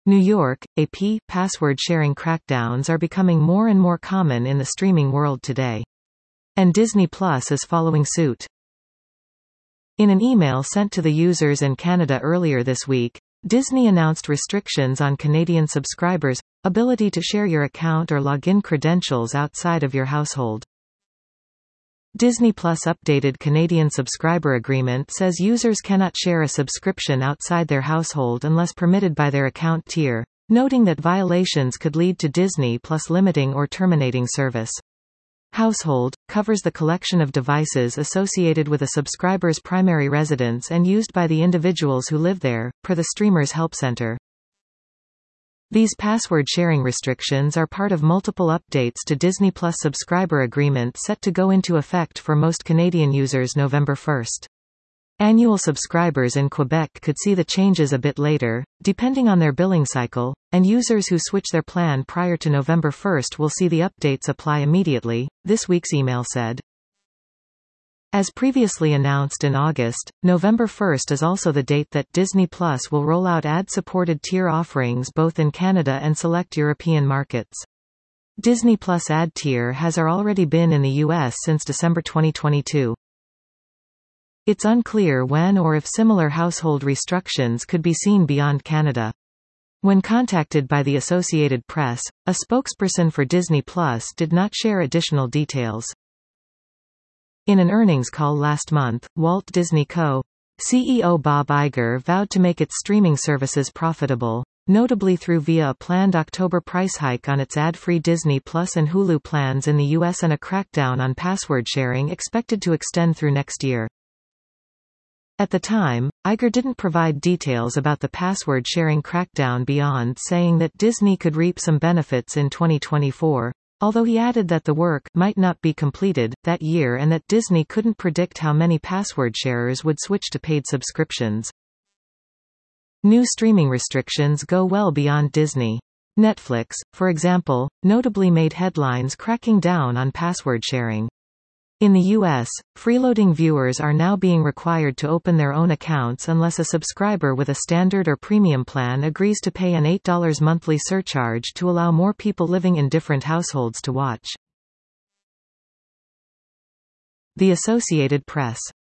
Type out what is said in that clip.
New York, AP, password-sharing crackdowns are becoming more and more common in the streaming world today. And Disney Plus is following suit. In an email sent to the users in Canada earlier this week, Disney announced restrictions on Canadian subscribers' ability to share your account or login credentials outside of your household. Disney Plus' updated Canadian subscriber agreement says users cannot share a subscription outside their household unless permitted by their account tier, noting that violations could lead to Disney Plus limiting or terminating service. Household covers the collection of devices associated with a subscriber's primary residence and used by the individuals who live there, per the streamer's help center. These password-sharing restrictions are part of multiple updates to Disney Plus subscriber agreement set to go into effect for most Canadian users November 1. Annual subscribers in Quebec could see the changes a bit later, depending on their billing cycle, and users who switch their plan prior to November 1 will see the updates apply immediately, this week's email said. As previously announced in August, November 1 is also the date that Disney Plus will roll out ad-supported tier offerings both in Canada and select European markets. Disney Plus ad tier has already been in the US since December 2022. It's unclear when or if similar household restrictions could be seen beyond Canada. When contacted by the Associated Press, a spokesperson for Disney Plus did not share additional details. In an earnings call last month, Walt Disney Co. CEO Bob Iger vowed to make its streaming services profitable, notably via a planned October price hike on its ad-free Disney Plus and Hulu plans in the US and a crackdown on password sharing expected to extend through next year. At the time, Iger didn't provide details about the password-sharing crackdown beyond saying that Disney could reap some benefits in 2024, although he added that the work might not be completed that year and that Disney couldn't predict how many password sharers would switch to paid subscriptions. New streaming restrictions go well beyond Disney. Netflix, for example, notably made headlines cracking down on password sharing. In the US, freeloading viewers are now being required to open their own accounts unless a subscriber with a standard or premium plan agrees to pay an $8 monthly surcharge to allow more people living in different households to watch. The Associated Press